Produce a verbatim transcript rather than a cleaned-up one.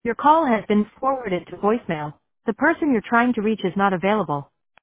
Your call has been forwarded to voicemail. The person you're trying to reach is not available.